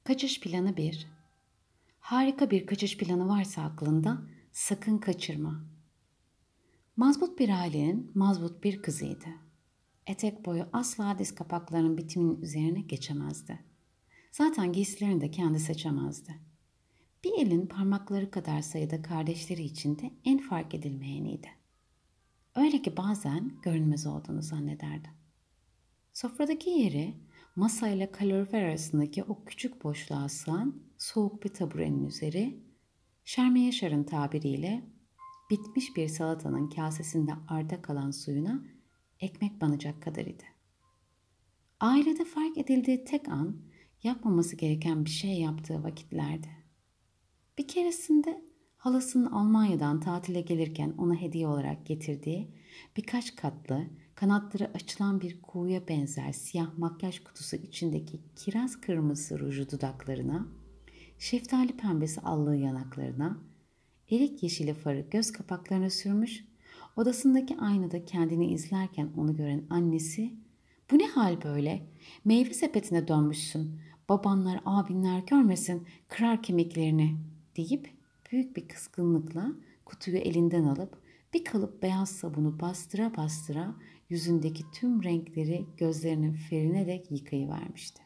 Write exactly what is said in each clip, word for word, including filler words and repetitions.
Kaçış planı bir. Harika bir kaçış planı varsa aklında sakın kaçırma. Mazbut bir ailenin mazbut bir kızıydı. Etek boyu asla diz kapaklarının bitiminin üzerine geçemezdi. Zaten giysilerini de kendi seçemezdi. Bir elin parmakları kadar sayıda kardeşleri içinde en fark edilmeyeniydi. Öyle ki bazen görünmez olduğunu zannederdi. Sofradaki yeri masayla kalorifer arasındaki o küçük boşluğa sığan soğuk bir taburenin üzeri, Şermi Yaşar'ın tabiriyle bitmiş bir salatanın kasesinde arta kalan suyuna ekmek banacak kadar idi. Ailede fark edildiği tek an yapmaması gereken bir şey yaptığı vakitlerdi. Bir keresinde halasının Almanya'dan tatile gelirken ona hediye olarak getirdiği birkaç katlı, kanatları açılan bir kuğuya benzer siyah makyaj kutusu içindeki kiraz kırmızı ruju dudaklarına, şeftali pembesi allığı yanaklarına, erik yeşili farı göz kapaklarına sürmüş, odasındaki aynada kendini izlerken onu gören annesi, "Bu ne hal böyle? Meyve sepetine dönmüşsün. Babanlar, abinler görmesin, kırar kemiklerini," deyip büyük bir kızgınlıkla kutuyu elinden alıp bir kalıp beyaz sabunu bastıra bastıra yüzündeki tüm renkleri gözlerinin ferine dek yıkayıvermişti.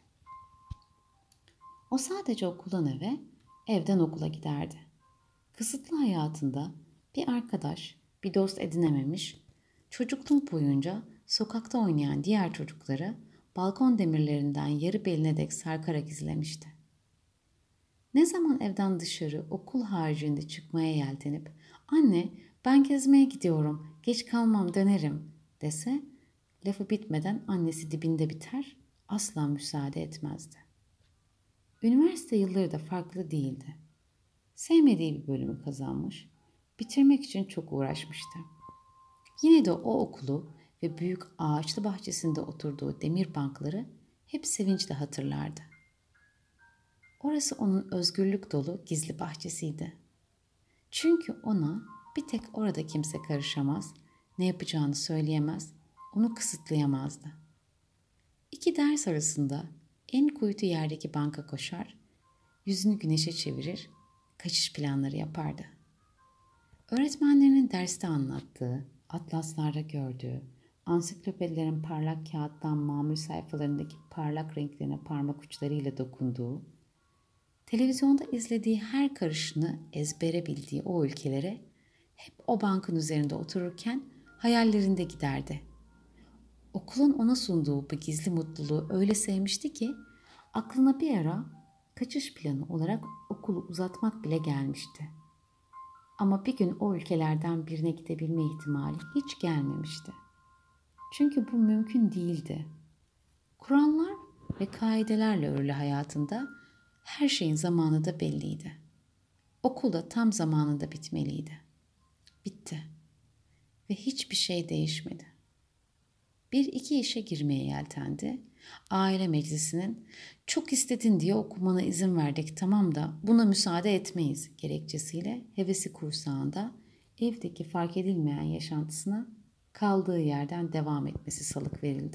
O sadece okuldan eve, evden okula giderdi. Kısıtlı hayatında bir arkadaş, bir dost edinememiş, çocukluğu boyunca sokakta oynayan diğer çocukları balkon demirlerinden yarı beline dek sarkarak izlemişti. Ne zaman evden dışarı okul haricinde çıkmaya yeltenip "Anne, ben gezmeye gidiyorum, geç kalmam dönerim," dese lafı bitmeden annesi dibinde biter, asla müsaade etmezdi. Üniversite yılları da farklı değildi. Sevmediği bir bölümü kazanmış, bitirmek için çok uğraşmıştı. Yine de o okulu ve büyük ağaçlı bahçesinde oturduğu demir bankları hep sevinçle hatırlardı. Orası onun özgürlük dolu gizli bahçesiydi. Çünkü ona bir tek orada kimse karışamaz, ne yapacağını söyleyemez, onu kısıtlayamazdı. İki ders arasında en kuytu yerdeki banka koşar, yüzünü güneşe çevirir, kaçış planları yapardı. Öğretmenlerinin derste anlattığı, atlaslarda gördüğü, ansiklopedilerin parlak kağıttan mamul sayfalarındaki parlak renklerine parmak uçlarıyla dokunduğu, televizyonda izlediği her karışını ezbere bildiği o ülkelere hep o bankın üzerinde otururken hayallerinde giderdi. Okulun ona sunduğu bu gizli mutluluğu öyle sevmişti ki aklına bir ara kaçış planı olarak okulu uzatmak bile gelmişti. Ama bir gün o ülkelerden birine gidebilme ihtimali hiç gelmemişti. Çünkü bu mümkün değildi. Kurallar ve kaidelerle örülü hayatında her şeyin zamanı da belliydi. Okul da tam zamanında bitmeliydi. Bitti. Ve hiçbir şey değişmedi. Bir iki işe girmeye yeltendi. Aile meclisinin "Çok istedin diye okumana izin verdik, tamam da buna müsaade etmeyiz" gerekçesiyle hevesi kursağında evdeki fark edilmeyen yaşantısına kaldığı yerden devam etmesi salık verildi.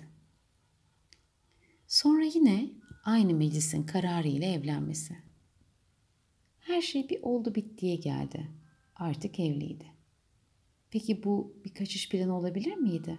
Sonra yine aynı meclisin kararı ile evlenmesi. Her şey bir oldu bittiye geldi. Artık evliydi. Peki bu bir kaçış planı olabilir miydi?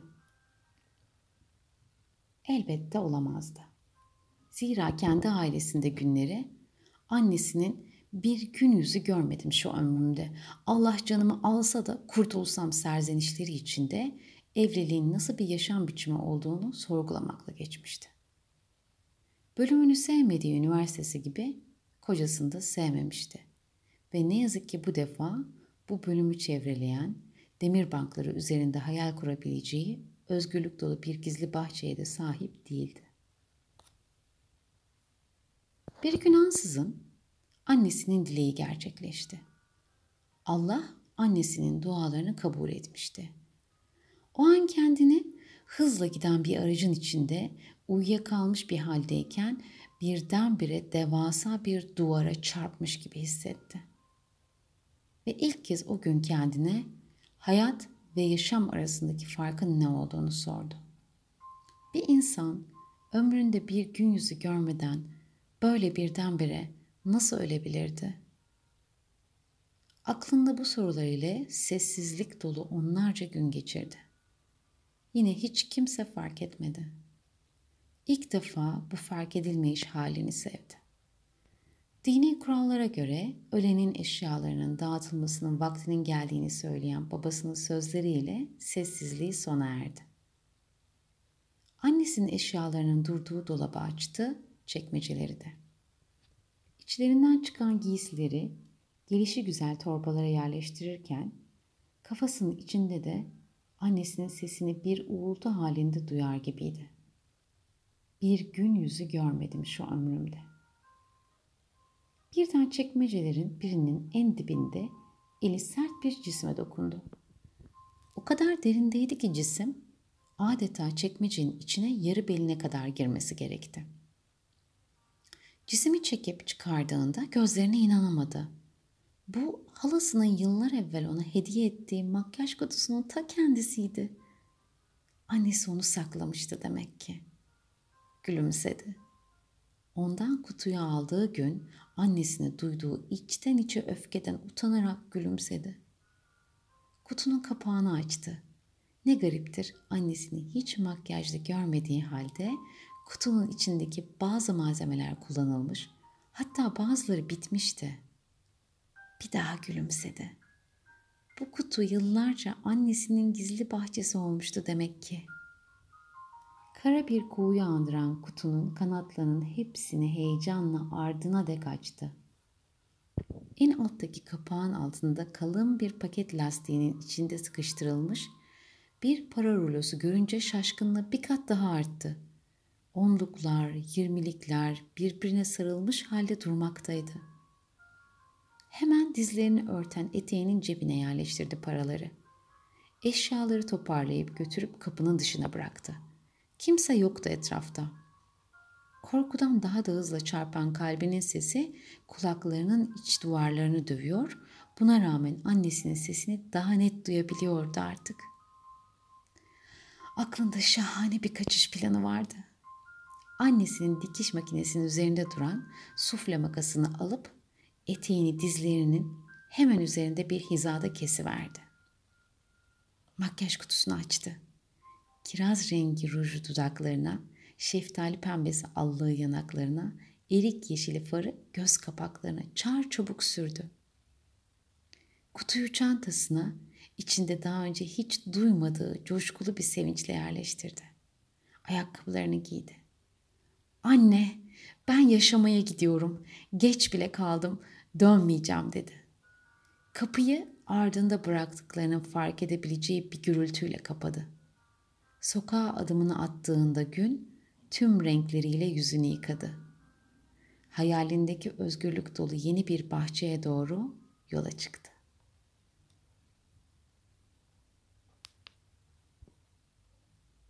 Elbette olamazdı. Zira kendi ailesinde günleri annesinin "Bir gün yüzü görmedim şu ömrümde, Allah canımı alsa da kurtulsam" serzenişleri içinde evliliğin nasıl bir yaşam biçimi olduğunu sorgulamakla geçmişti. Bölümünü sevmediği üniversitesi gibi kocasını da sevmemişti. Ve ne yazık ki bu defa bu bölümü çevreleyen, demir bankları üzerinde hayal kurabileceği özgürlük dolu bir gizli bahçeye de sahip değildi. Bir gün ansızın annesinin dileği gerçekleşti. Allah annesinin dualarını kabul etmişti. O an kendini hızla giden bir aracın içinde uyuyakalmış bir haldeyken birdenbire devasa bir duvara çarpmış gibi hissetti. Ve ilk kez o gün kendine hayat ve yaşam arasındaki farkın ne olduğunu sordu. Bir insan ömründe bir gün yüzü görmeden böyle birdenbire nasıl ölebilirdi? Aklında bu sorular ile sessizlik dolu onlarca gün geçirdi. Yine hiç kimse fark etmedi. İlk defa bu fark edilmeyiş halini sevdi. Dini kurallara göre ölenin eşyalarının dağıtılmasının vaktinin geldiğini söyleyen babasının sözleriyle sessizliği sona erdi. Annesinin eşyalarının durduğu dolabı açtı, çekmeceleri de. İçlerinden çıkan giysileri gelişigüzel torbalara yerleştirirken kafasının içinde de annesinin sesini bir uğultu halinde duyar gibiydi. Bir gün yüzü görmedim şu ömrümde. Birden çekmecelerin birinin en dibinde eli sert bir cisme dokundu. O kadar derindeydi ki cisim adeta çekmecenin içine yarı beline kadar girmesi gerekti. Cisimi çekip çıkardığında gözlerine inanamadı. Bu halasının yıllar evvel ona hediye ettiği makyaj kutusunun ta kendisiydi. Annesi onu saklamıştı demek ki. Gülümsedi. Ondan kutuyu aldığı gün annesine duyduğu içten içe öfkeden utanarak gülümsedi. Kutunun kapağını açtı. Ne gariptir, annesini hiç makyajlı görmediği halde kutunun içindeki bazı malzemeler kullanılmış, hatta bazıları bitmişti. Bir daha gülümsedi. Bu kutu yıllarca annesinin gizli bahçesi olmuştu demek ki. Kara bir kuğuyu andıran kutunun kanatlarının hepsini heyecanla ardına dek açtı. En alttaki kapağın altında kalın bir paket lastiğinin içinde sıkıştırılmış bir para rulosu görünce şaşkınlığı bir kat daha arttı. Onluklar, yirmilikler birbirine sarılmış halde durmaktaydı. Hemen dizlerini örten eteğinin cebine yerleştirdi paraları. Eşyaları toparlayıp götürüp kapının dışına bıraktı. Kimse yoktu etrafta. Korkudan daha da hızla çarpan kalbinin sesi kulaklarının iç duvarlarını dövüyor, buna rağmen annesinin sesini daha net duyabiliyordu artık. Aklında şahane bir kaçış planı vardı. Annesinin dikiş makinesinin üzerinde duran sufle makasını alıp eteğini dizlerinin hemen üzerinde bir hizada kesiverdi. Makyaj kutusunu açtı. Kiraz rengi ruju dudaklarına, şeftali pembesi allığı yanaklarına, erik yeşili farı göz kapaklarına çar çabuk sürdü. Kutuyu çantasına içinde daha önce hiç duymadığı coşkulu bir sevinçle yerleştirdi. Ayakkabılarını giydi. "Anne, ben yaşamaya gidiyorum. Geç bile kaldım. Dönmeyeceğim," dedi. Kapıyı ardında bıraktıklarının fark edebileceği bir gürültüyle kapadı. Sokağa adımını attığında gün tüm renkleriyle yüzünü yıkadı. Hayalindeki özgürlük dolu yeni bir bahçeye doğru yola çıktı.